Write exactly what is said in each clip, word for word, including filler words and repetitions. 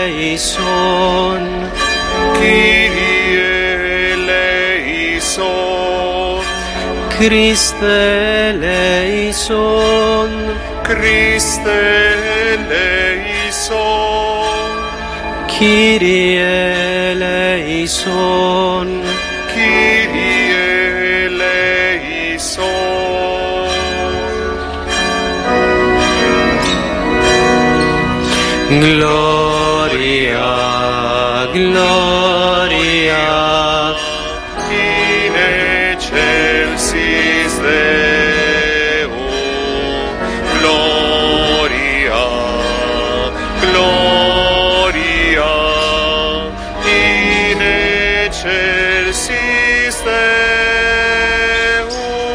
eleison, Kyrie eleison, Christe eleison, Christe eleison, Kyrie eleison, Kyrie eleison. Gloria, gloria, In excelsis Deo, gloria, gloria, in excelsis Deo.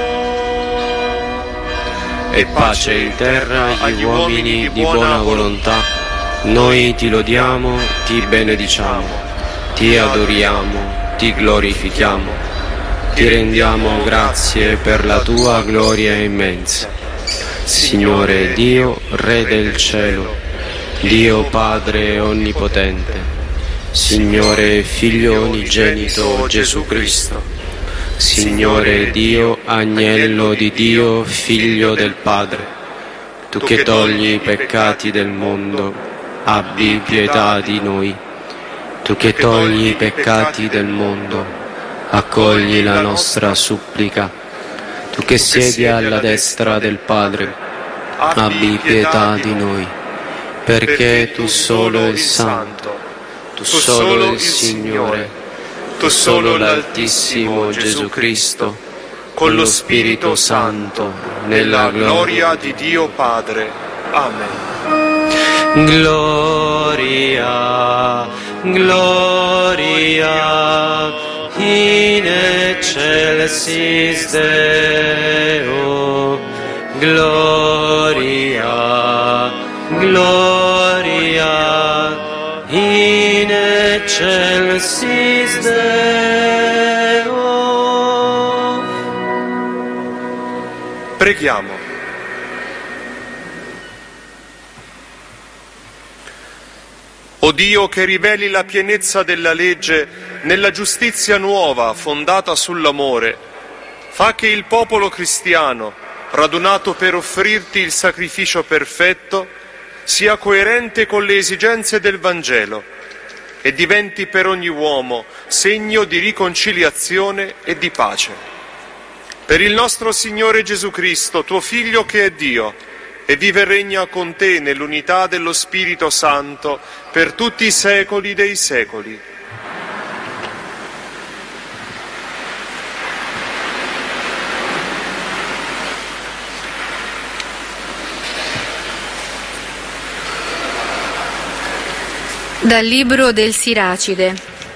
e pace in terra agli uomini di buona volontà. Noi ti lodiamo, ti benediciamo, ti adoriamo, ti glorifichiamo, ti rendiamo grazie per la tua gloria immensa. Signore Dio, Re del cielo, Dio Padre onnipotente, Signore Figlio unigenito Gesù Cristo, Signore Dio, Agnello di Dio, Figlio del Padre, tu che togli i peccati del mondo, abbi pietà di noi. Tu che togli i peccati del mondo, accogli la nostra supplica. Tu che siedi alla destra del Padre, abbi pietà di noi, perché tu solo il Santo, tu solo il Signore, tu solo l'Altissimo Gesù Cristo, con lo Spirito Santo, nella gloria di Dio Padre. Amen. Gloria, gloria, in excelsis Deo, gloria, gloria, in excelsis Deo. Preghiamo. O Dio, che riveli la pienezza della legge nella giustizia nuova fondata sull'amore, fa che il popolo cristiano, radunato per offrirti il sacrificio perfetto, sia coerente con le esigenze del Vangelo e diventi per ogni uomo segno di riconciliazione e di pace. Per il nostro Signore Gesù Cristo, tuo Figlio che è Dio, e vive e regna con te nell'unità dello Spirito Santo per tutti i secoli dei secoli. Dal libro del Siracide.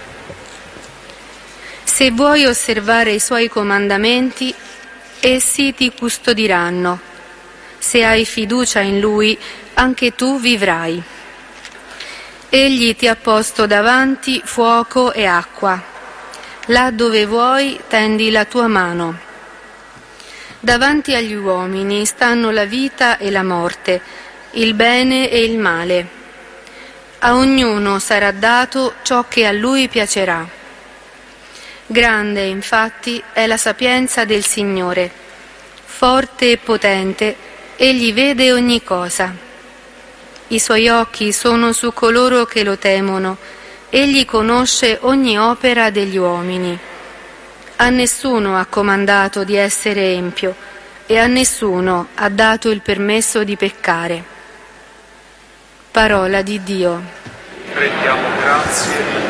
Se vuoi osservare i suoi comandamenti, essi ti custodiranno. Se hai fiducia in Lui, anche tu vivrai. Egli ti ha posto davanti fuoco e acqua. Là dove vuoi tendi la tua mano. Davanti agli uomini stanno la vita e la morte, il bene e il male. A ognuno sarà dato ciò che a lui piacerà. Grande, infatti, è la sapienza del Signore. Forte e potente, egli vede ogni cosa. I suoi occhi sono su coloro che lo temono. Egli conosce ogni opera degli uomini. A nessuno ha comandato di essere empio e a nessuno ha dato il permesso di peccare. Parola di Dio. Rendiamo grazie.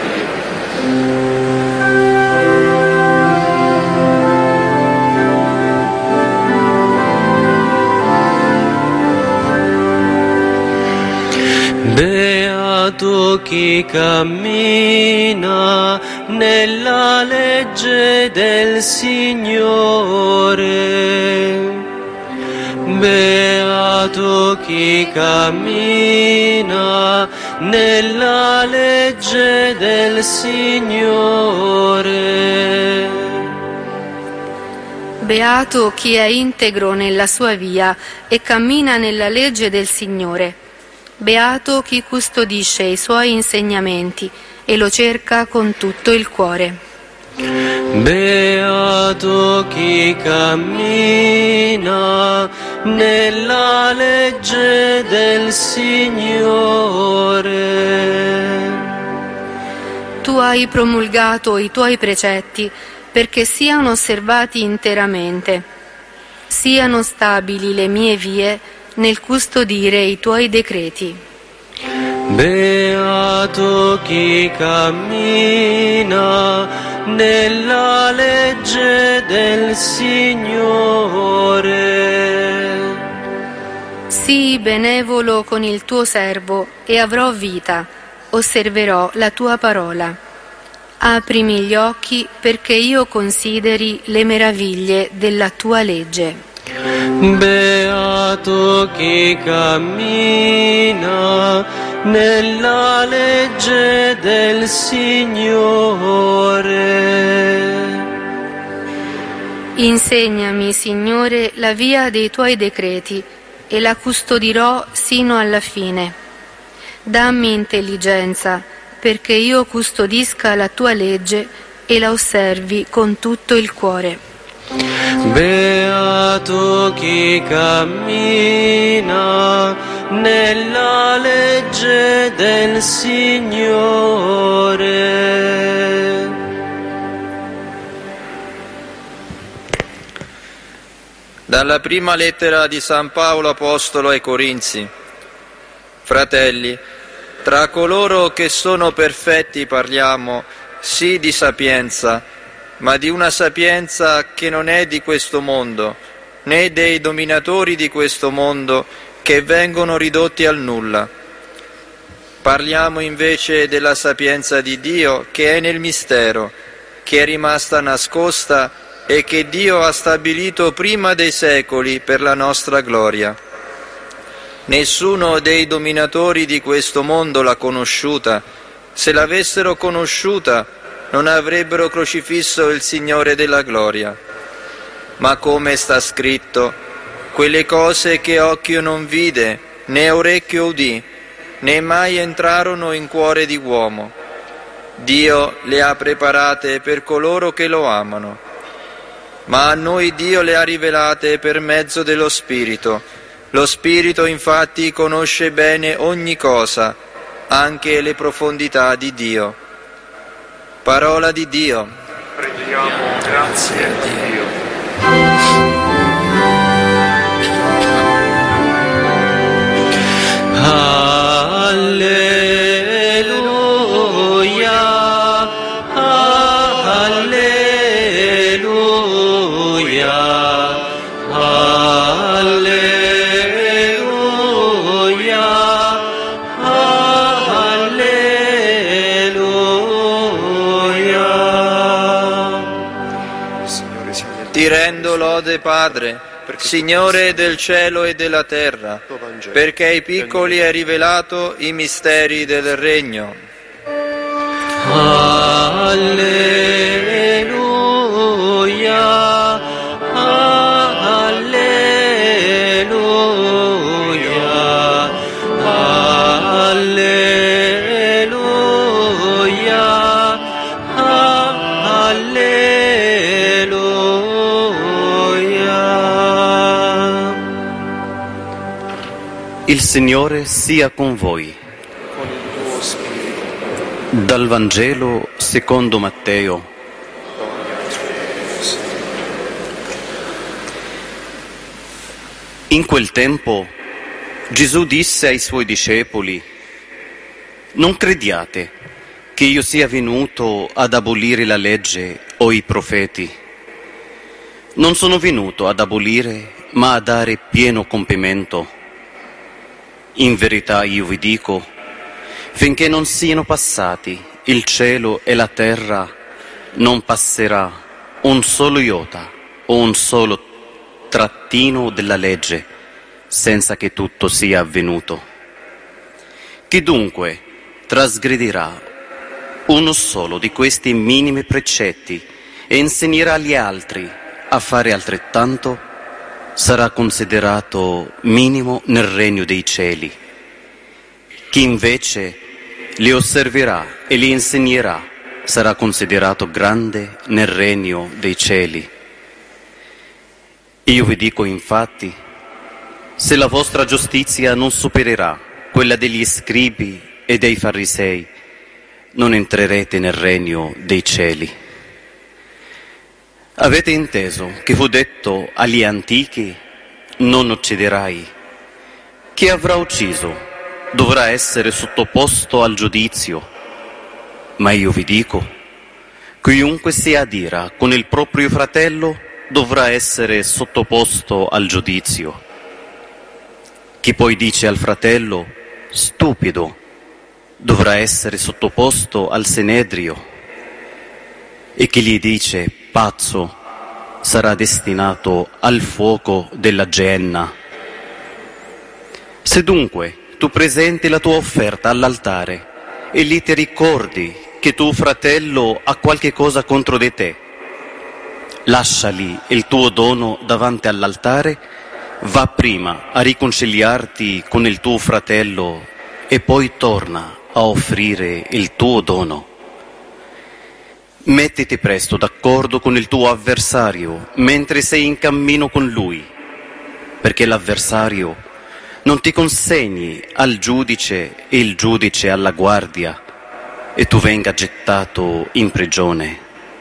Beato chi cammina nella legge del Signore. Beato chi cammina nella legge del Signore. Beato chi è integro nella sua via e cammina nella legge del Signore. Beato chi custodisce i suoi insegnamenti e lo cerca con tutto il cuore. Beato chi cammina nella legge del Signore. Tu hai promulgato i tuoi precetti perché siano osservati interamente. Siano stabili le mie vie nel custodire i tuoi decreti. Beato chi cammina nella legge del Signore. Sii benevolo con il tuo servo e avrò vita, osserverò la tua parola. Aprimi gli occhi perché io consideri le meraviglie della tua legge. Beato chi cammina nella legge del Signore. Insegnami, Signore, la via dei tuoi decreti e la custodirò sino alla fine. Dammi intelligenza perché io custodisca la tua legge e la osservi con tutto il cuore. Beato chi cammina nella legge del Signore. Dalla prima lettera di San Paolo Apostolo ai Corinzi. Fratelli, tra coloro che sono perfetti parliamo, sì di sapienza, ma di una sapienza che non è di questo mondo, né dei dominatori di questo mondo che vengono ridotti al nulla. Parliamo invece della sapienza di Dio che è nel mistero, che è rimasta nascosta e che Dio ha stabilito prima dei secoli per la nostra gloria. Nessuno dei dominatori di questo mondo l'ha conosciuta. Se l'avessero conosciuta, non avrebbero crocifisso il Signore della gloria. Ma come sta scritto, quelle cose che occhio non vide, né orecchio udì, né mai entrarono in cuore di uomo, Dio le ha preparate per coloro che lo amano. Ma a noi Dio le ha rivelate per mezzo dello Spirito. Lo Spirito infatti conosce bene ogni cosa, anche le profondità di Dio. Parola di Dio. Preghiamo grazie a Dio. Alleluia, alleluia, alleluia, alleluia. Ti rendo lode, Padre, Signore del cielo e della terra, perché ai piccoli hai rivelato i misteri del regno. Alleluia, alleluia, alleluia, alleluia. Il Signore sia con voi. Con il tuo spirito. Dal Vangelo secondo Matteo. In quel tempo Gesù disse ai suoi discepoli: non crediate che io sia venuto ad abolire la legge o i profeti. Non sono venuto ad abolire, ma a dare pieno compimento. In verità io vi dico, finché non siano passati il cielo e la terra, non passerà un solo iota o un solo trattino della legge, senza che tutto sia avvenuto. Chi dunque trasgredirà uno solo di questi minimi precetti e insegnerà agli altri a fare sarà considerato minimo nel regno dei cieli. Chi invece li osserverà e li insegnerà sarà considerato grande nel regno dei cieli. Io vi dico infatti, se la vostra giustizia non supererà quella degli scribi e dei farisei, non entrerete nel regno dei cieli. Avete inteso che fu detto agli antichi: non ucciderai. Chi avrà ucciso dovrà essere sottoposto al giudizio. Ma io vi dico, chiunque si adira con il proprio fratello dovrà essere sottoposto al giudizio. Chi poi dice al fratello stupido dovrà essere sottoposto al Sinedrio, e chi gli dice pazzo sarà destinato al fuoco della Geenna. Se dunque tu presenti la tua offerta all'altare e lì ti ricordi che tuo fratello ha qualche cosa contro di te, lascia lì il tuo dono davanti all'altare, va prima a riconciliarti con il tuo fratello e poi torna a offrire il tuo dono. Mettiti presto d'accordo con il tuo avversario mentre sei in cammino con lui, perché l'avversario non ti consegni al giudice e il giudice alla guardia e tu venga gettato in prigione.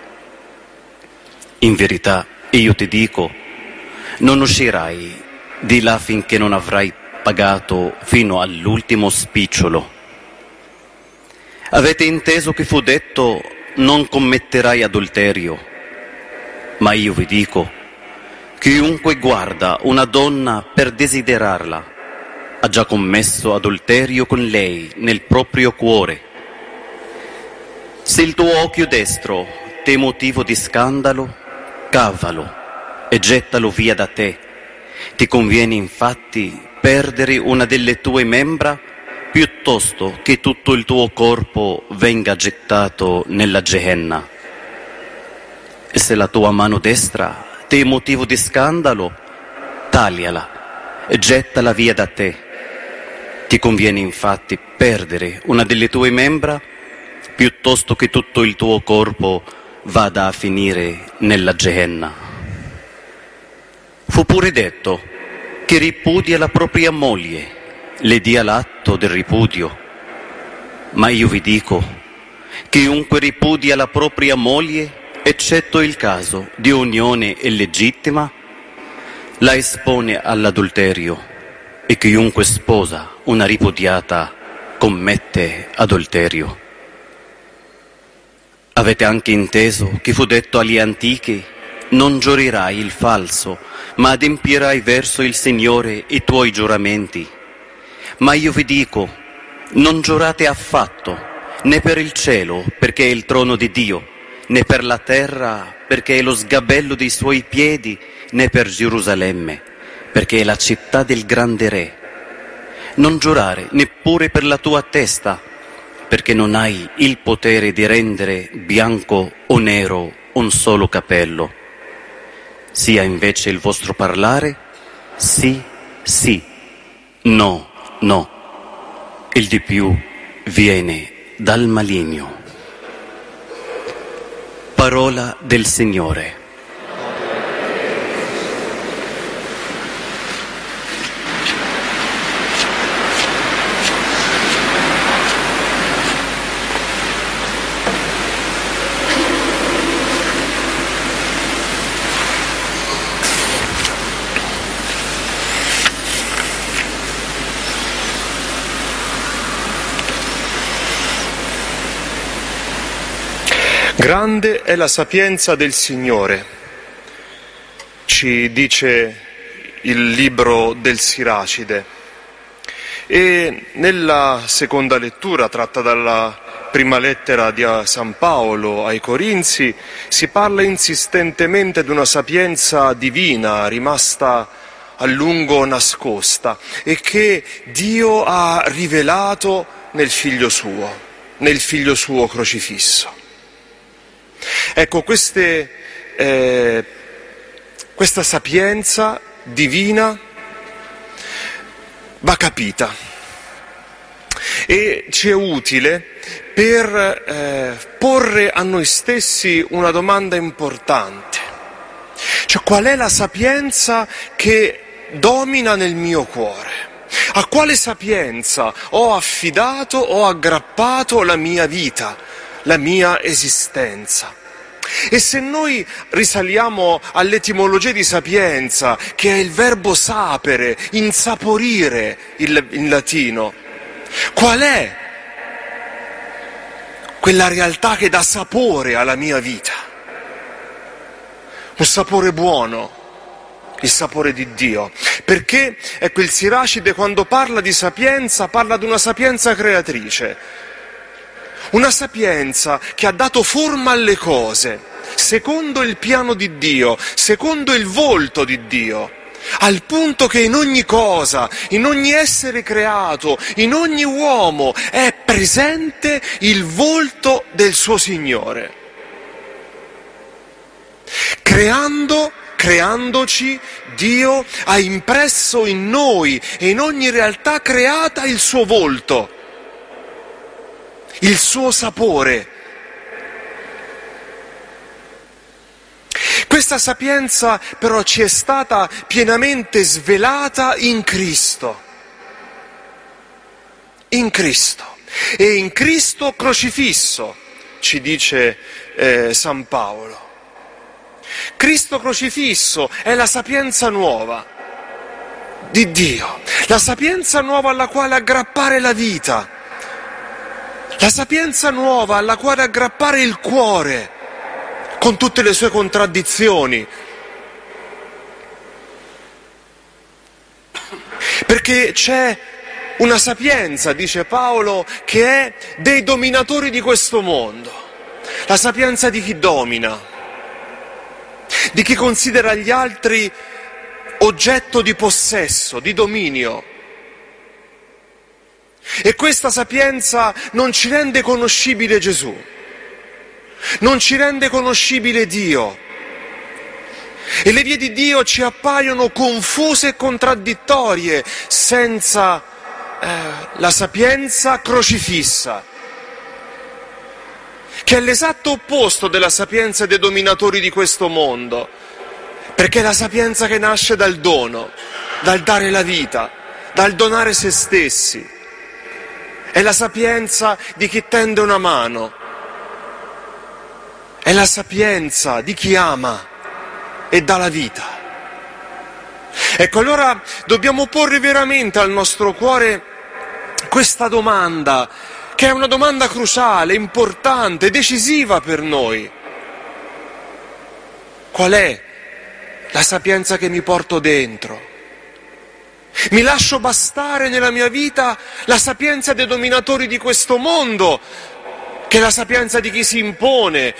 In verità, io ti dico, non uscirai di là finché non avrai pagato fino all'ultimo spicciolo. Avete inteso che fu detto: non commetterai adulterio. Ma io vi dico, chiunque guarda una donna per desiderarla ha già commesso adulterio con lei nel proprio cuore. Se il tuo occhio destro ti è motivo di scandalo, cavalo e gettalo via da te. Ti conviene infatti perdere una delle tue membra piuttosto che tutto il tuo corpo venga gettato nella Geenna. E se la tua mano destra ti è motivo di scandalo, tagliala e gettala via da te. Ti conviene infatti perdere una delle tue membra piuttosto che tutto il tuo corpo vada a finire nella Geenna. Fu pure detto: chi ripudia la propria moglie le dia l'atto del ripudio. Ma io vi dico, chiunque ripudia la propria moglie, eccetto il caso di unione illegittima, la espone all'adulterio, e chiunque sposa una ripudiata commette adulterio. Avete anche inteso che fu detto agli antichi: non giurerai il falso, ma adempirai verso il Signore i tuoi giuramenti. Ma io vi dico, non giurate affatto, né per il cielo, perché è il trono di Dio, né per la terra, perché è lo sgabello dei suoi piedi, né per Gerusalemme, perché è la città del grande Re. Non giurare neppure per la tua testa, perché non hai il potere di rendere bianco o nero un solo capello. Sia invece il vostro parlare sì, sì, no, no. Il di più viene dal maligno. Parola del Signore. Grande è la sapienza del Signore, ci dice il libro del Siracide. E nella seconda lettura, tratta dalla prima lettera di San Paolo ai Corinzi, si parla insistentemente di una sapienza divina rimasta a lungo nascosta e che Dio ha rivelato nel Figlio suo, nel Figlio suo crocifisso. Ecco, queste, eh, questa sapienza divina va capita e ci è utile per eh, porre a noi stessi una domanda importante. Cioè, qual è la sapienza che domina nel mio cuore? A quale sapienza ho affidato, ho aggrappato la mia vita, la mia esistenza? E se noi risaliamo all'etimologia di sapienza, che è il verbo sapere, insaporire in latino, qual è quella realtà che dà sapore alla mia vita? Un sapore buono, il sapore di Dio, perché ecco, il Siracide quando parla di sapienza parla di una sapienza creatrice, una sapienza che ha dato forma alle cose, secondo il piano di Dio, secondo il volto di Dio, al punto che in ogni cosa, in ogni essere creato, in ogni uomo è presente il volto del suo Signore. Creando, creandoci, Dio ha impresso in noi e in ogni realtà creata il suo volto, il suo sapore. Questa sapienza però ci è stata pienamente svelata in Cristo, in Cristo e in Cristo crocifisso, ci dice eh, San Paolo. Cristo crocifisso è la sapienza nuova di Dio, la sapienza nuova alla quale aggrappare la vita, la sapienza nuova alla quale aggrappare il cuore, con tutte le sue contraddizioni. Perché c'è una sapienza, dice Paolo, che è dei dominatori di questo mondo, la sapienza di chi domina, di chi considera gli altri oggetto di possesso, di dominio. E questa sapienza non ci rende conoscibile Gesù, non ci rende conoscibile Dio. E le vie di Dio ci appaiono confuse e contraddittorie senza eh, la sapienza crocifissa, che è l'esatto opposto della sapienza dei dominatori di questo mondo, perché è la sapienza che nasce dal dono, dal dare la vita, dal donare se stessi. È la sapienza di chi tende una mano, è la sapienza di chi ama e dà la vita. Ecco, allora dobbiamo porre veramente al nostro cuore questa domanda, che è una domanda cruciale, importante, decisiva per noi. Qual è la sapienza che mi porto dentro? Mi lascio bastare nella mia vita la sapienza dei dominatori di questo mondo, che è la sapienza di chi si impone,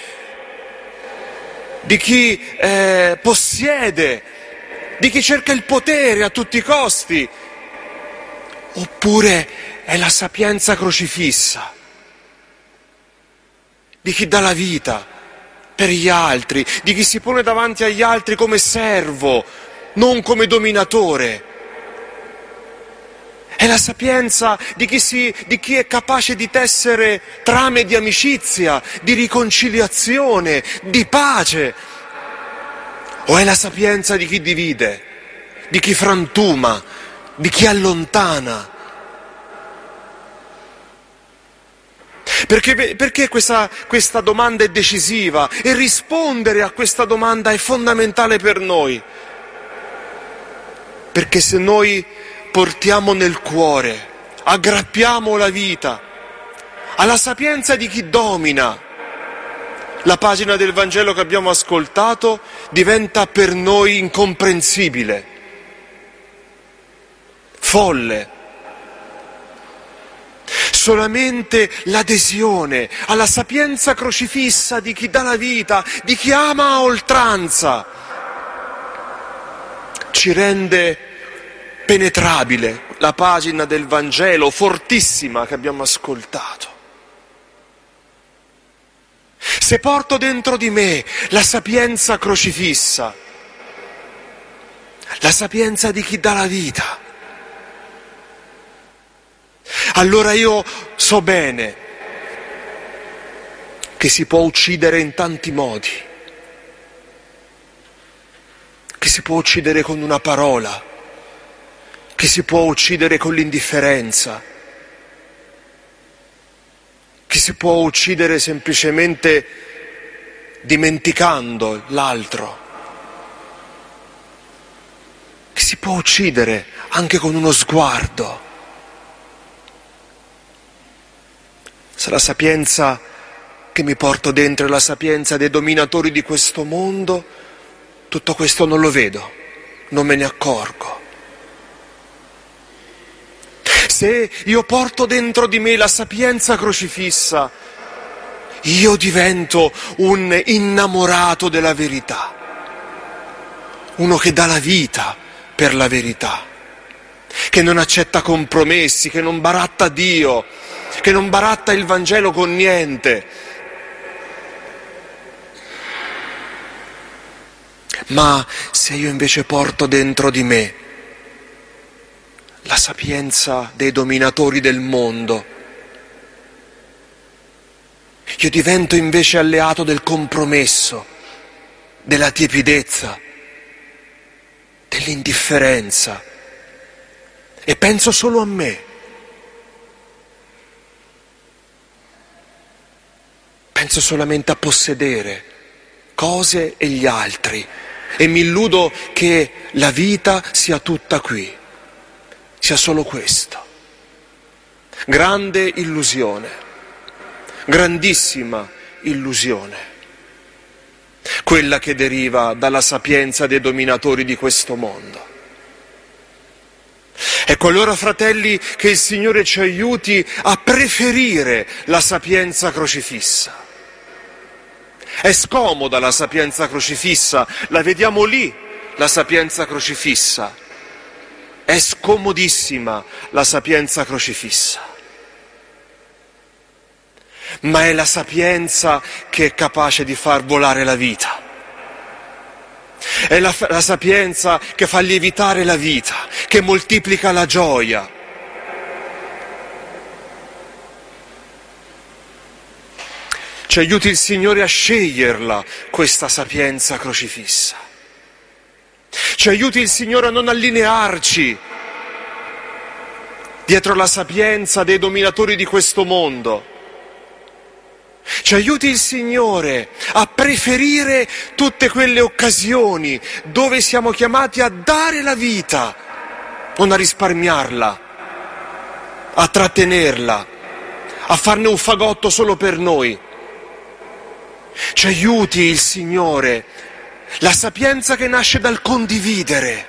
di chi eh, possiede, di chi cerca il potere a tutti i costi, oppure è la sapienza crocifissa di chi dà la vita per gli altri, di chi si pone davanti agli altri come servo, non come dominatore. È la sapienza di chi, si, di chi è capace di tessere trame di amicizia, di riconciliazione, di pace. O è la sapienza di chi divide, di chi frantuma, di chi allontana? Perché, perché questa, questa domanda è decisiva e rispondere a questa domanda è fondamentale per noi. Perché se noi portiamo nel cuore, aggrappiamo la vita alla sapienza di chi domina, la pagina del Vangelo che abbiamo ascoltato diventa per noi incomprensibile, folle. Solamente l'adesione alla sapienza crocifissa di chi dà la vita, di chi ama a oltranza, ci rende penetrabile la pagina del Vangelo fortissima che abbiamo ascoltato. Se porto dentro di me la sapienza crocifissa, la sapienza di chi dà la vita, allora io so bene che si può uccidere in tanti modi, che si può uccidere con una parola, che si può uccidere con l'indifferenza, che si può uccidere semplicemente dimenticando l'altro, che si può uccidere anche con uno sguardo. Se la sapienza che mi porto dentro è la sapienza dei dominatori di questo mondo, tutto questo non lo vedo, non me ne accorgo. Se io porto dentro di me la sapienza crocifissa, io divento un innamorato della verità, uno che dà la vita per la verità, che non accetta compromessi, che non baratta Dio, che non baratta il Vangelo con niente. Ma se io invece porto dentro di me la sapienza dei dominatori del mondo, io divento invece alleato del compromesso, della tiepidezza, dell'indifferenza e penso solo a me. Penso solamente a possedere cose e gli altri e mi illudo che la vita sia tutta qui, sia solo questo. Grande illusione, grandissima illusione, quella che deriva dalla sapienza dei dominatori di questo mondo. Ecco allora, fratelli, che il Signore ci aiuti a preferire la sapienza crocifissa. È scomoda la sapienza crocifissa, la vediamo lì, la sapienza crocifissa. È scomodissima la sapienza crocifissa. Ma è la sapienza che è capace di far volare la vita. È la, la sapienza che fa lievitare la vita, che moltiplica la gioia. Ci aiuti il Signore a sceglierla, questa sapienza crocifissa. Ci aiuti il Signore a non allinearci dietro la sapienza dei dominatori di questo mondo. Ci aiuti il Signore a preferire tutte quelle occasioni dove siamo chiamati a dare la vita, non a risparmiarla, a trattenerla, a farne un fagotto solo per noi. Ci aiuti il Signore, la sapienza che nasce dal condividere,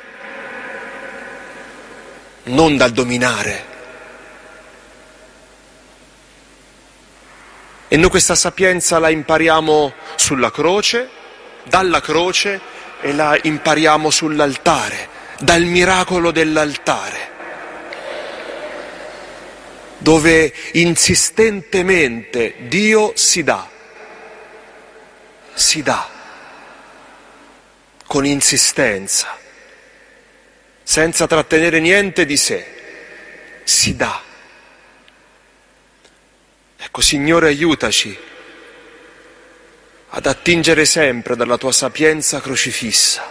non dal dominare. E noi questa sapienza la impariamo sulla croce, dalla croce, e la impariamo sull'altare, dal miracolo dell'altare, dove insistentemente Dio si dà, si dà, con insistenza, senza trattenere niente di sé, si dà. Ecco, Signore, aiutaci ad attingere sempre dalla Tua sapienza crocifissa,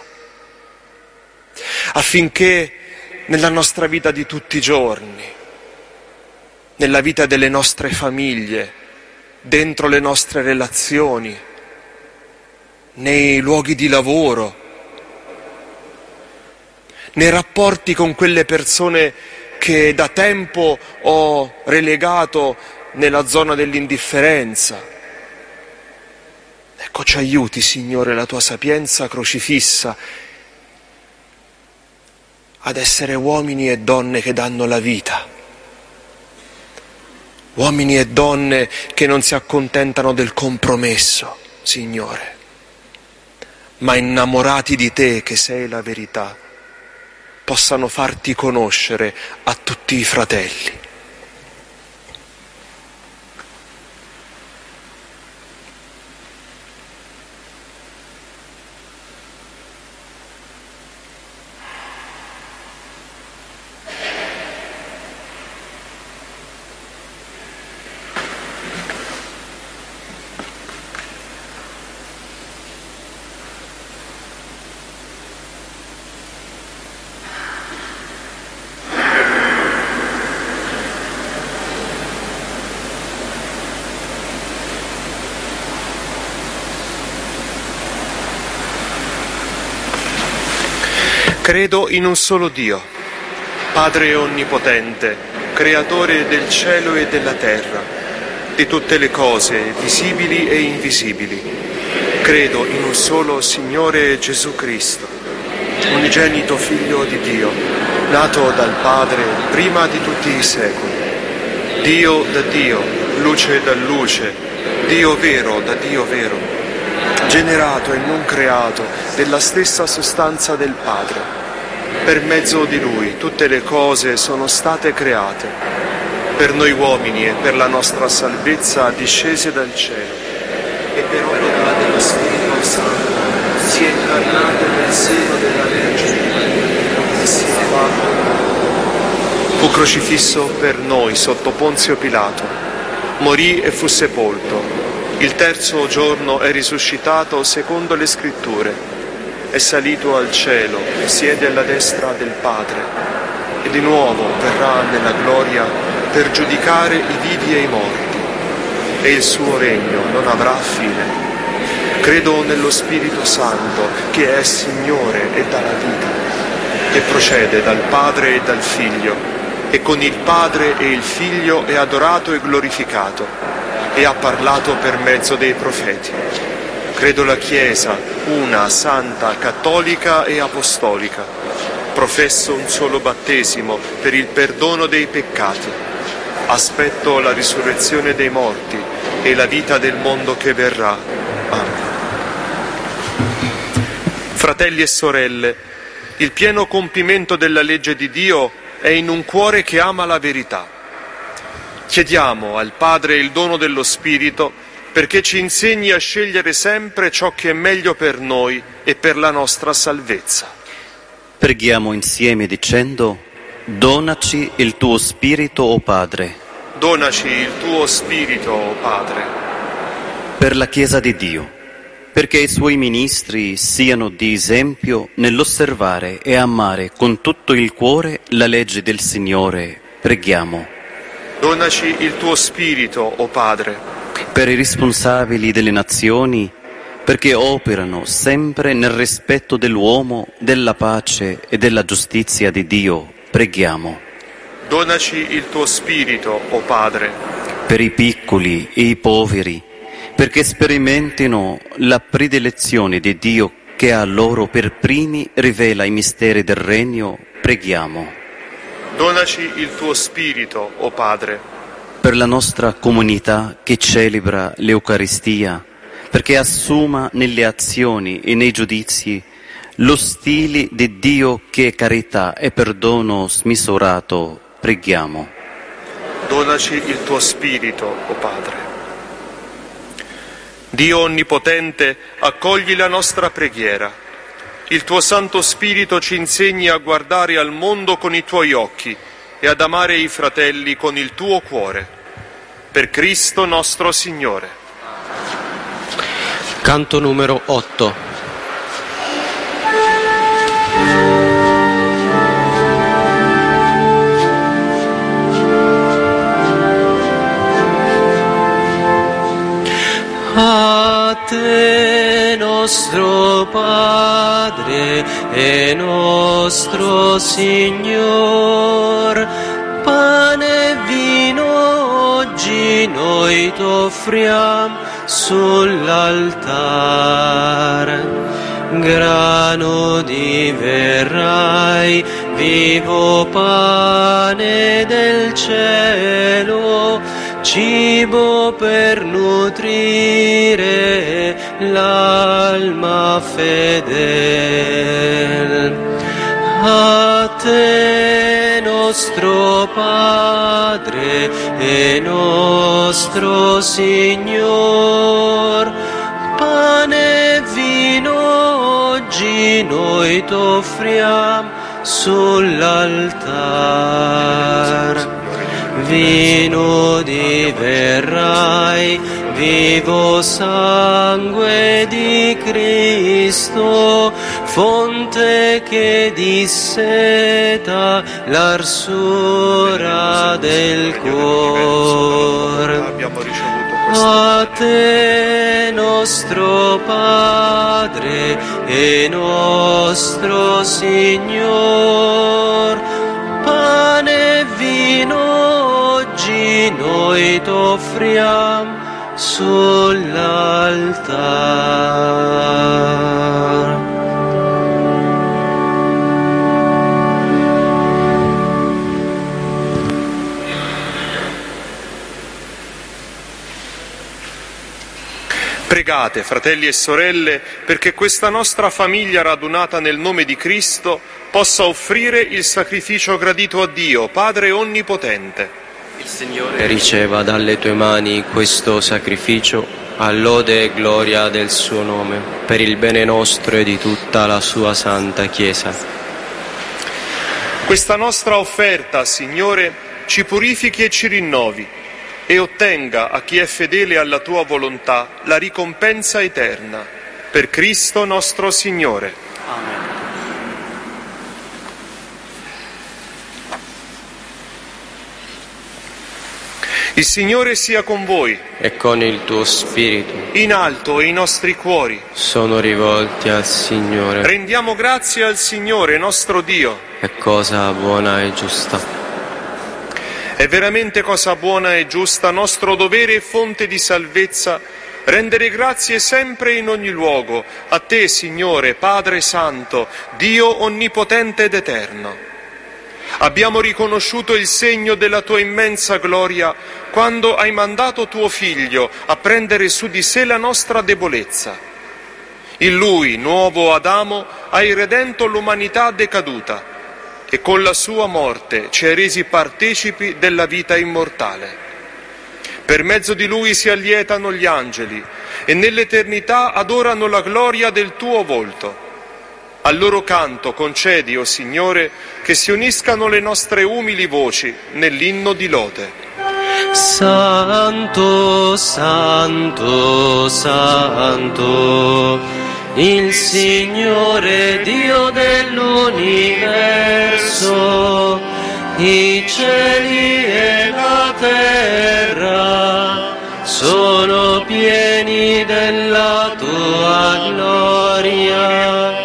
affinché nella nostra vita di tutti i giorni, nella vita delle nostre famiglie, dentro le nostre relazioni, nei luoghi di lavoro, nei rapporti con quelle persone che da tempo ho relegato nella zona dell'indifferenza. Ecco, ci aiuti, Signore, la Tua sapienza crocifissa ad essere uomini e donne che danno la vita, uomini e donne che non si accontentano del compromesso, Signore, ma innamorati di Te, che sei la verità, possano farti conoscere a tutti i fratelli. Credo in un solo Dio, Padre onnipotente, creatore del cielo e della terra, di tutte le cose visibili e invisibili. Credo in un solo Signore Gesù Cristo, unigenito Figlio di Dio, nato dal Padre prima di tutti i secoli. Dio da Dio, luce da luce, Dio vero da Dio vero, generato e non creato della stessa sostanza del Padre. Per mezzo di Lui tutte le cose sono state create, per noi uomini e per la nostra salvezza discese dal cielo, e per opera dello Spirito Santo si è incarnato nel seno della Vergine e si è fatto. Fu crocifisso per noi sotto Ponzio Pilato, morì e fu sepolto. Il terzo giorno è risuscitato secondo le Scritture. È salito al cielo, siede alla destra del Padre e di nuovo verrà nella gloria per giudicare i vivi e i morti, e il suo regno non avrà fine. Credo nello Spirito Santo, che è Signore e dà la vita, che procede dal Padre e dal Figlio, e con il Padre e il Figlio è adorato e glorificato, e ha parlato per mezzo dei profeti. Credo la Chiesa, una, santa, cattolica e apostolica. Professo un solo battesimo per il perdono dei peccati. Aspetto la risurrezione dei morti e la vita del mondo che verrà. Amen. Fratelli e sorelle, il pieno compimento della legge di Dio è in un cuore che ama la verità. Chiediamo al Padre il dono dello Spirito perché ci insegni a scegliere sempre ciò che è meglio per noi e per la nostra salvezza. Preghiamo insieme dicendo: donaci il tuo Spirito, o Padre. Donaci il tuo Spirito, o Padre. Per la Chiesa di Dio, perché i suoi ministri siano di esempio nell'osservare e amare con tutto il cuore la legge del Signore, preghiamo. Donaci il tuo Spirito, o Padre. Per i responsabili delle nazioni, perché operano sempre nel rispetto dell'uomo, della pace e della giustizia di Dio, preghiamo. Donaci il tuo Spirito, o Padre. Per i piccoli e i poveri, perché sperimentino la predilezione di Dio che a loro per primi rivela i misteri del Regno, preghiamo. Donaci il tuo Spirito, o Padre. Per la nostra comunità che celebra l'Eucaristia, perché assuma nelle azioni e nei giudizi lo stile di Dio che è carità e perdono smisurato, preghiamo. Donaci il tuo Spirito, o Padre. Dio Onnipotente, accogli la nostra preghiera. Il tuo Santo Spirito ci insegni a guardare al mondo con i tuoi occhi e ad amare i fratelli con il tuo cuore. Per Cristo nostro Signore. Canto numero otto. A te, nostro Padre e nostro Signor, pane e vino oggi noi t'offriamo sull'altare. Grano diverrai, vivo pane del cielo, cibo per nutrire l'alma fedele. A te, nostro Padre e nostro Signor, pane e vino oggi noi t'offriamo sull'altare. Vino diverrai, vivo sangue di Cristo, fonte che disseta l'arsura del cuore. A te, nostro nostro Padre e nostro Signor, pane e vino oggi noi t'offriamo sull'altare. Pregate, fratelli e sorelle, perché questa nostra famiglia radunata nel nome di Cristo possa offrire il sacrificio gradito a Dio, Padre Onnipotente. Il Signore riceva dalle tue mani questo sacrificio, a lode e gloria del suo nome, per il bene nostro e di tutta la sua santa Chiesa. Questa nostra offerta, Signore, ci purifichi e ci rinnovi, e ottenga a chi è fedele alla tua volontà la ricompensa eterna. Per Cristo nostro Signore. Amen. Il Signore sia con voi. E con il tuo spirito. In alto i nostri cuori Sono rivolti al Signore. rendiamo grazie al Signore nostro Dio. È cosa buona e giusta. È veramente cosa buona e giusta, nostro dovere e fonte di salvezza, rendere grazie sempre e in ogni luogo a te, Signore, Padre Santo, Dio onnipotente ed eterno. Abbiamo riconosciuto il segno della tua immensa gloria quando hai mandato tuo Figlio a prendere su di sé la nostra debolezza. In Lui, nuovo Adamo, hai redento l'umanità decaduta e con la sua morte ci hai resi partecipi della vita immortale. Per mezzo di Lui si allietano gli angeli e nell'eternità adorano la gloria del tuo volto. Al loro canto concedi, o Signore, che si uniscano le nostre umili voci nell'inno di lode. Santo, santo, santo, il Signore Dio dell'universo, i cieli e la terra sono pieni della tua gloria.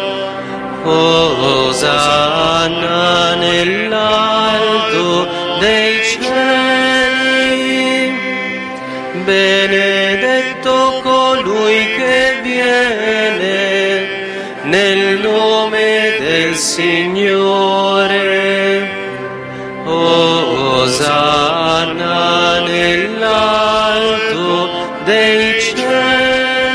Osanna nell'alto dei cieli, benedetto colui che viene nel nome del Signore. Osanna nell'alto dei cieli.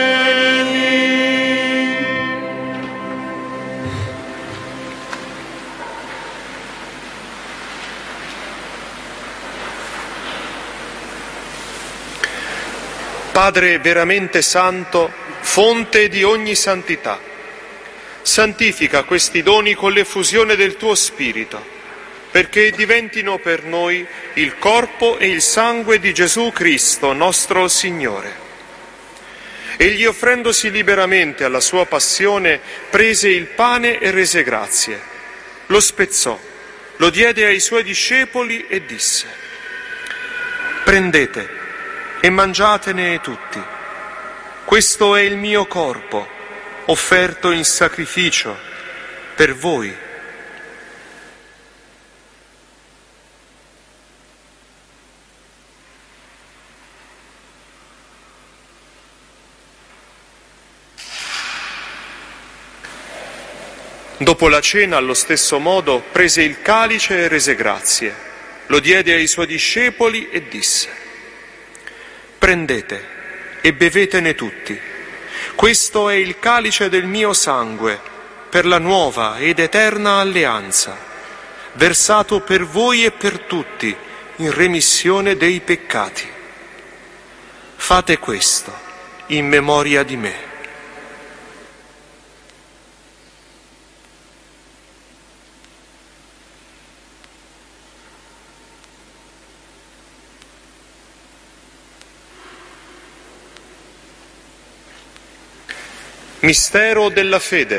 Padre veramente santo, fonte di ogni santità, santifica questi doni con l'effusione del tuo Spirito, perché diventino per noi il corpo e il sangue di Gesù Cristo, nostro Signore. Egli, offrendosi liberamente alla sua passione, prese il pane e rese grazie, lo spezzò, lo diede ai suoi discepoli e disse: prendete e mangiatene tutti. Questo è il mio corpo, offerto in sacrificio per voi. Dopo la cena, allo stesso modo, prese il calice e rese grazie, lo diede ai suoi discepoli e disse: prendete e bevetene tutti. Questo è il calice del mio sangue, per la nuova ed eterna alleanza, versato per voi e per tutti in remissione dei peccati. Fate questo in memoria di me. Mistero della fede.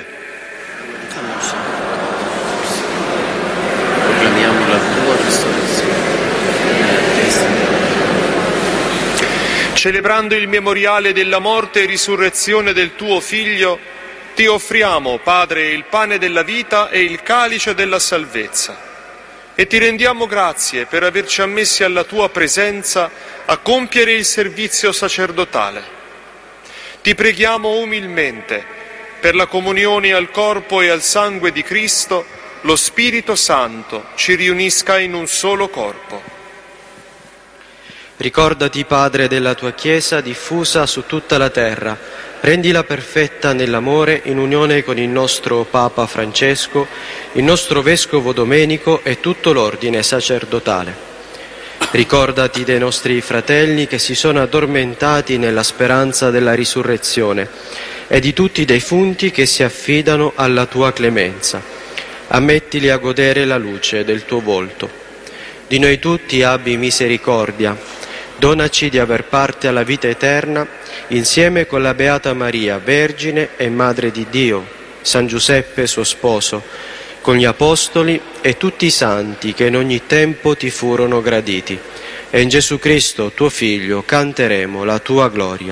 Proclamiamo la tua risurrezione. celebrando il memoriale della morte e risurrezione del tuo Figlio, ti offriamo, Padre, il pane della vita e il calice della salvezza. E ti rendiamo grazie per averci ammessi alla tua presenza a compiere il servizio sacerdotale. Ti preghiamo umilmente, per la comunione al corpo e al sangue di Cristo, lo Spirito Santo ci riunisca in un solo corpo. Ricordati, Padre, della tua Chiesa diffusa su tutta la terra. Rendila perfetta nell'amore in unione con il nostro Papa Francesco, il nostro Vescovo Domenico e tutto l'ordine sacerdotale. Ricordati dei nostri fratelli che si sono addormentati nella speranza della risurrezione e di tutti i defunti che si affidano alla tua clemenza. Ammettili a godere la luce del tuo volto. Di noi tutti abbi misericordia. Donaci di aver parte alla vita eterna insieme con la Beata Maria, Vergine e Madre di Dio, San Giuseppe suo sposo, con gli Apostoli e tutti i santi che in ogni tempo ti furono graditi. E in Gesù Cristo, tuo Figlio, canteremo la tua gloria.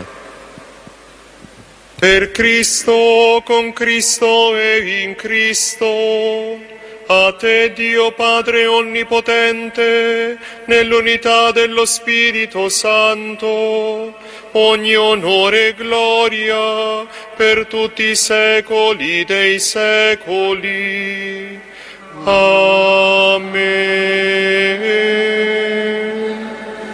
Per Cristo, con Cristo e in Cristo, a te Dio Padre Onnipotente, nell'unità dello Spirito Santo, ogni onore e gloria per tutti i secoli dei secoli. Amen.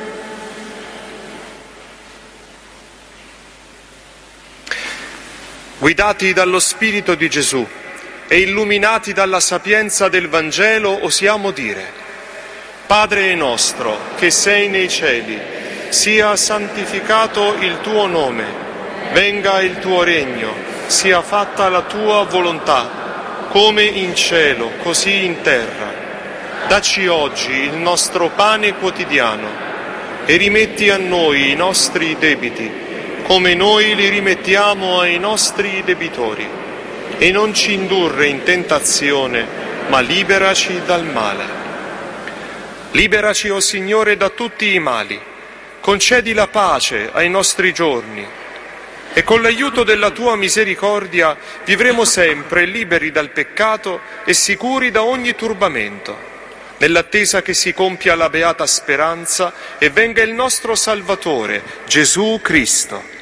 Guidati dallo Spirito di Gesù e illuminati dalla sapienza del Vangelo, osiamo dire: Padre nostro, che sei nei cieli, sia santificato il tuo nome, venga il tuo regno, sia fatta la tua volontà, come in cielo, così in terra. Dacci oggi il nostro pane quotidiano e rimetti a noi i nostri debiti, come noi li rimettiamo ai nostri debitori. E non ci indurre in tentazione, ma liberaci dal male. Liberaci, o Signore, da tutti i mali. Concedi la pace ai nostri giorni. E con l'aiuto della tua misericordia vivremo sempre liberi dal peccato e sicuri da ogni turbamento, nell'attesa che si compia la beata speranza e venga il nostro Salvatore, Gesù Cristo.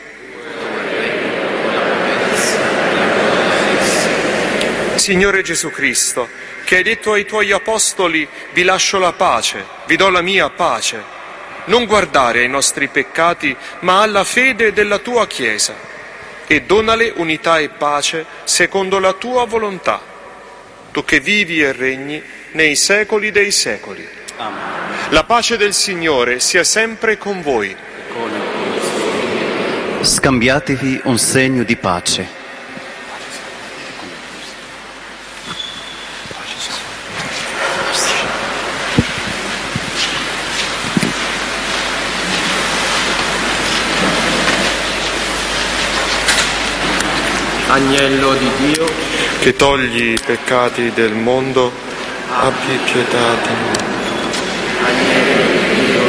Signore Gesù Cristo, che hai detto ai tuoi apostoli: vi lascio la pace, vi do la mia pace, non guardare ai nostri peccati, ma alla fede della tua Chiesa, e donale unità e pace secondo la tua volontà, tu che vivi e regni nei secoli dei secoli. Amen. La pace del Signore sia sempre con voi. Scambiatevi un segno di pace. Agnello di Dio, che togli i peccati del mondo, abbi pietà di noi. Agnello di Dio,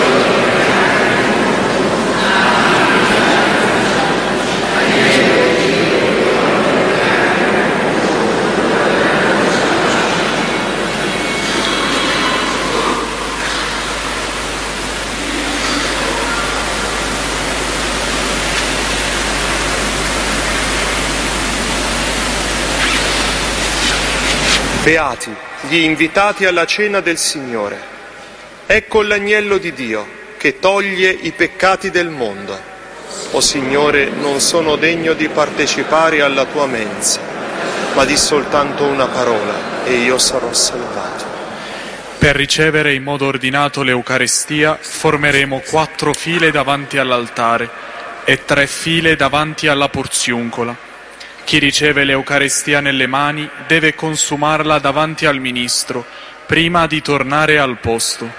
Beati gli invitati alla cena del Signore. Ecco l'agnello di Dio che toglie i peccati del mondo. O Signore, non sono degno di partecipare alla tua mensa, ma di soltanto una parola e io sarò salvato. Per ricevere in modo ordinato l'Eucarestia formeremo quattro file davanti all'altare e tre file davanti alla porziuncola. Chi riceve l'Eucarestia nelle mani deve consumarla davanti al ministro prima di tornare al posto.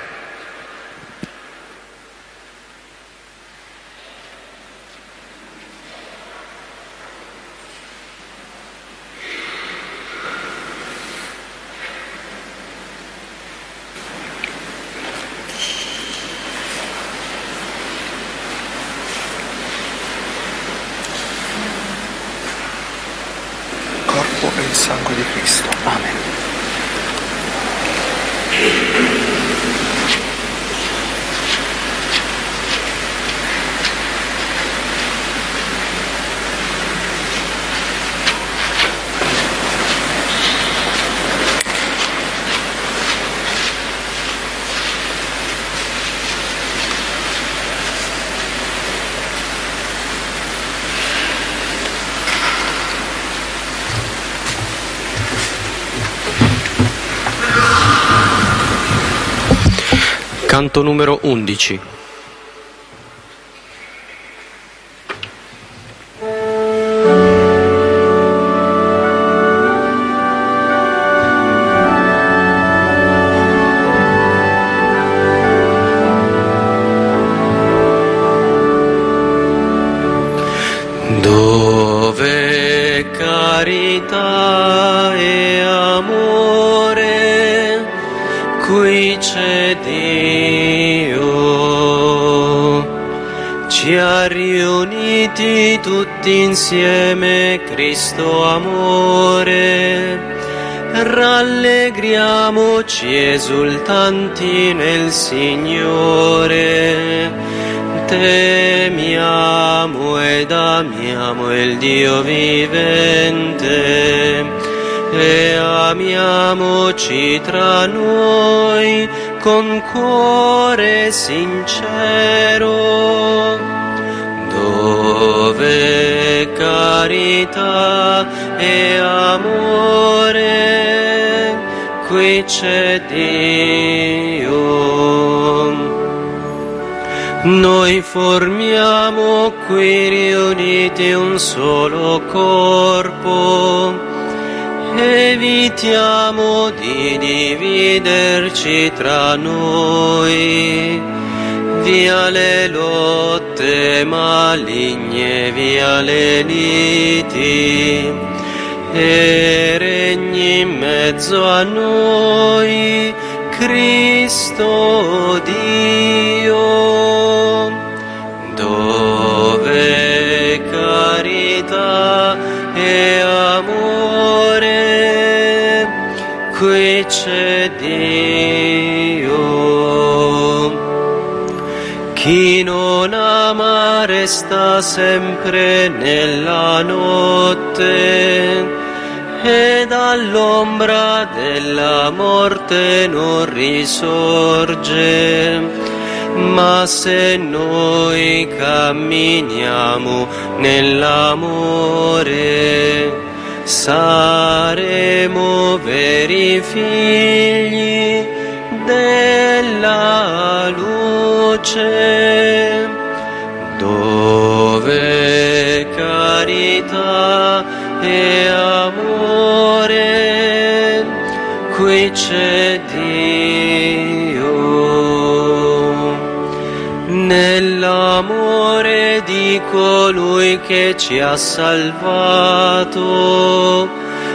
e sangue di Cristo. Amen. Canto numero undici. Dove carità e amore, qui c'è Dio, ci ha riuniti tutti insieme Cristo amore, rallegriamoci esultanti nel Signore, temiamo ed amiamo il Dio vivente, e amiamoci tra noi con cuore sincero, dove carità e amore, qui c'è Dio. Noi formiamo qui riuniti un solo corpo, evitiamo di dividerci tra noi, via le lotte maligne, via le liti, e regni in mezzo a noi Cristo Dio, dove carità e amore, qui c'è Dio. Chi non ama resta sempre nella notte, e dall'ombra della morte non risorge, ma se noi camminiamo nell'amore, saremo veri figli della luce, dove carità e amore, qui c'è Dio. Nell'amore di colui che ci ha salvato,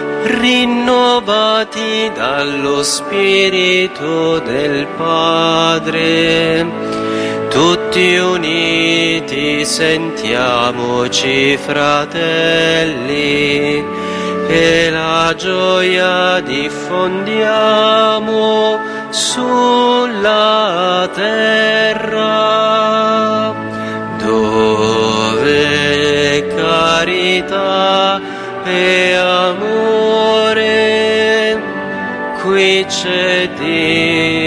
rinnovati dallo Spirito del Padre, tutti uniti sentiamoci fratelli, e la gioia diffondiamo sulla terra, dove carità e amore, qui c'è Dio.